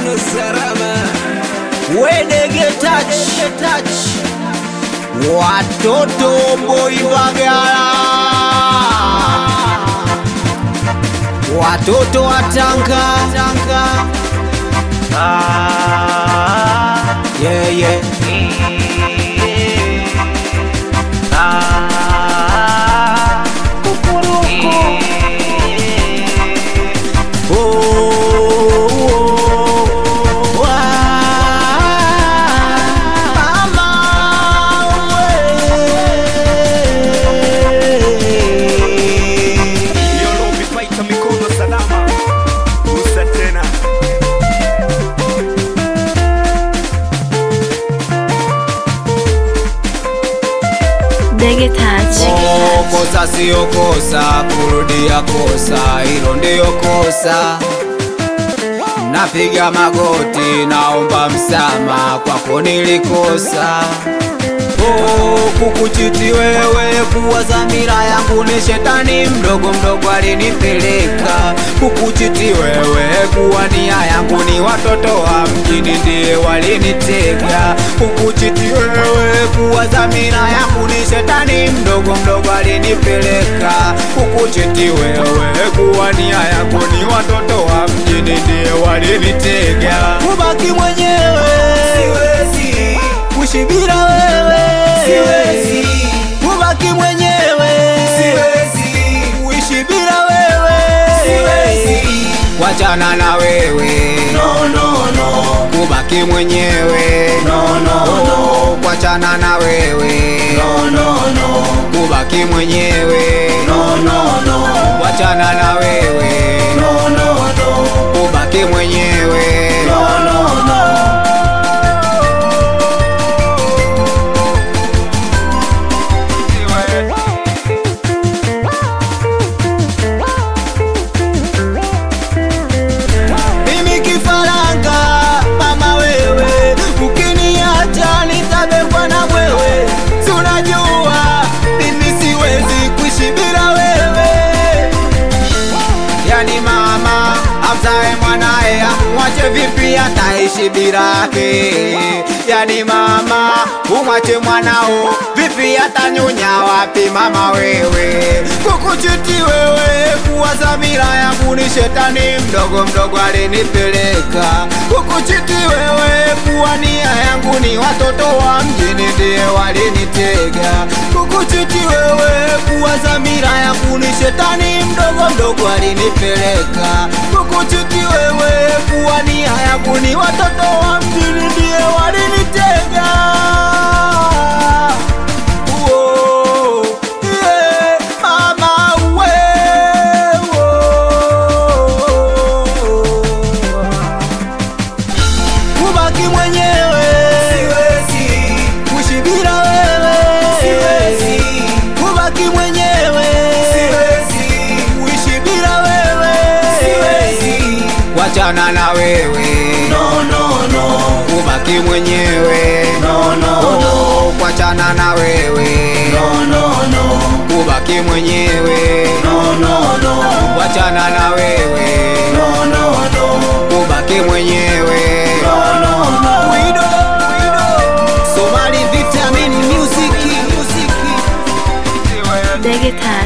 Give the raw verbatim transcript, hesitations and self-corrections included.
mikono salama. Wedege touch, touch. Watoto Mboi Mbagala, watoto wa Tanga, ah, yeah, yeah. Ah, kukuruku. Oh, oh, ah, mama we. Yolo mifaita mikono salama. Usa tena. Dege touch. Oh, kosa sio kosa, kurudia kosa, hilo ndio kosa. Napiga magoti, naomba msamaha, kwako nilikosa. Oh, kukuchiti wewe, kuwa dhamira yangu ni shetani mdogo mdogo alinipeleka. Kukuchiti wewe, kuwa nia yangu ni watoto wa mjini ndiye walinitega. Kukuchiti wewe, kuwa dhamira yangu ni shetani mdogo mdogo alinipeleka. Kukuchiti wewe, kuwa nia yangu ni watoto wa mjini ndiye walinitega. Kubaki mwenyewe siwezi, kuishi bila wewe siwezi, kubaki mwenyewe siwezi, kuishi bila wewe siwezi, wachana na wewe no no no, kubaki mwenyewe no no no, wachana na wewe no no no, kubaki mwenyewe no no no, wachana na wewe no no no, kubaki mwenyewe no no no. Mimi kifaranga mama wewe, ukiniacha nitabebwa na wewe. Si unajua mimi siwezi kuishi bila wewe. Yani mama amzae mwanae amwache vipi ataishi bila yake? Yani mama umwache mwanao vipi atanyonya wapi mama wewe? Kukuchiti wewe, kuwa dhamira yangu ni shetani mdogo mdogo alinipeleka. Kukuchiti wewe, kuwa nia yangu ni watoto wa mjini ndiye walinitega. Kukuchiti wewe, kuwa dhamira yangu ni shetani mdogo mdogo alinipeleka. Kukuchiti wewe, kuwa nia yangu ni watoto wa mjini ndiye walinitega. Uo, yeah, mama we, uo. Kubaki mwenyewe siwezi, kuishi bila wewe siwezi, kubaki mwenyewe siwezi, kuishi bila wewe siwezi, wachana na wewe no no no, kubaki mwenyewe no no no, wachana na wewe no no no, kubaki mwenyewe no no no, wachana na wewe no no no, kubaki mwenyewe no no no. Wido, Wido, Somali Vitamin Music, Music. Dege touch.